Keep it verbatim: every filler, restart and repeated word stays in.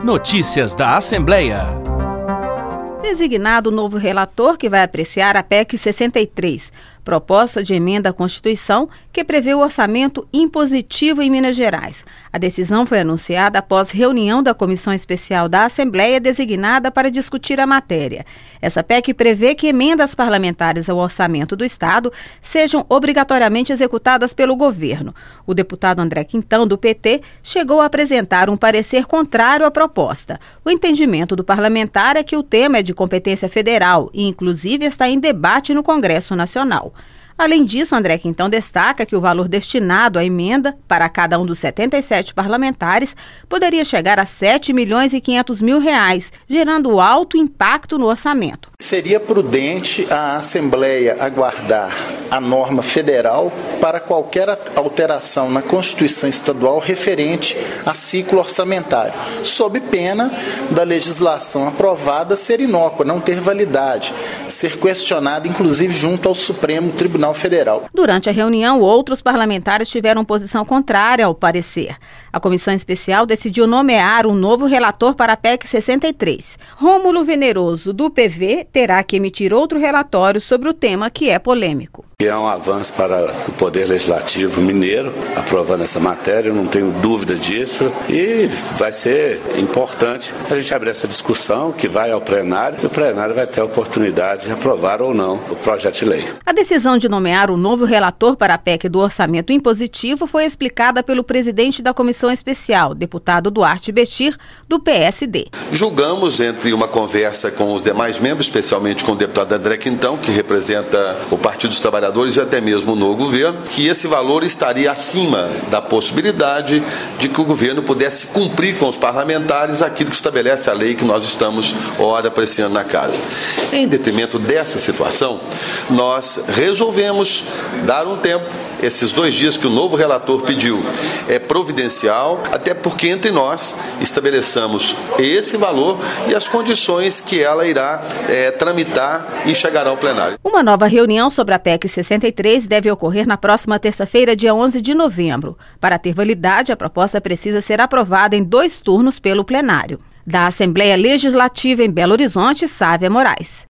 Notícias da Assembleia. Designado o novo relator que vai apreciar a P E C sessenta e três, proposta de emenda à Constituição que prevê o orçamento impositivo em Minas Gerais. A decisão foi anunciada após reunião da Comissão Especial da Assembleia designada para discutir a matéria. Essa P E C prevê que emendas parlamentares ao orçamento do Estado sejam obrigatoriamente executadas pelo governo. O deputado André Quintão, do P T, chegou a apresentar um parecer contrário à proposta. O entendimento do parlamentar é que o tema é de competência federal e, inclusive, está em debate no Congresso Nacional. Além disso, André Quintão destaca que o valor destinado à emenda para cada um dos setenta e sete parlamentares poderia chegar a sete milhões e quinhentos mil reais, gerando alto impacto no orçamento. Seria prudente a Assembleia aguardar a norma federal para qualquer alteração na Constituição Estadual referente a ciclo orçamentário, sob pena da legislação aprovada ser inócua, não ter validade, ser questionada inclusive junto ao Supremo Tribunal Federal. Durante a reunião, outros parlamentares tiveram posição contrária ao parecer. A comissão especial decidiu nomear um novo relator para a P E C sessenta e três. Rômulo Veneroso, do P V, terá que emitir outro relatório sobre o tema que é polêmico. É um avanço para o Poder Legislativo mineiro, aprovando essa matéria, eu não tenho dúvida disso, e vai ser importante a gente abrir essa discussão que vai ao plenário, e o plenário vai ter a oportunidade de aprovar ou não o projeto de lei. A decisão de nomear o novo relator para a P E C do orçamento impositivo foi explicada pelo presidente da comissão especial, deputado Duarte Betir, do P S D. Julgamos, entre uma conversa com os demais membros, especialmente com o deputado André Quintão, que representa o Partido dos Trabalhadores e até mesmo no governo, que esse valor estaria acima da possibilidade de que o governo pudesse cumprir com os parlamentares aquilo que estabelece a lei que nós estamos, ora, apreciando na casa. Em detrimento dessa situação, nós resolvemos dar um tempo. Esses dois dias que o novo relator pediu é providencial, até porque entre nós estabeleçamos esse valor e as condições que ela irá é, tramitar e chegará ao plenário. Uma nova reunião sobre a P E C sessenta e três deve ocorrer na próxima terça-feira, dia onze de novembro. Para ter validade, a proposta precisa ser aprovada em dois turnos pelo plenário. Da Assembleia Legislativa em Belo Horizonte, Sávia Moraes.